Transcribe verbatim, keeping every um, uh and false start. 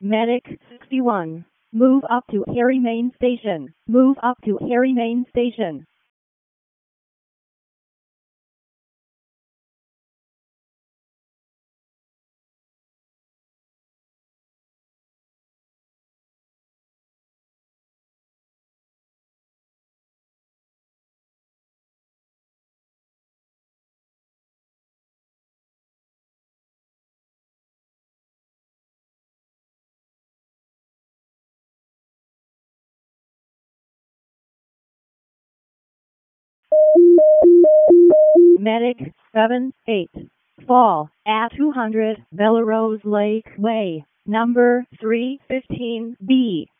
Medic sixty-one. Move up to Harry Main Station. Move up to Harry Main Station. Medic seven eight. Fall at two hundred Bellerose Lake Way, number three fifteen B.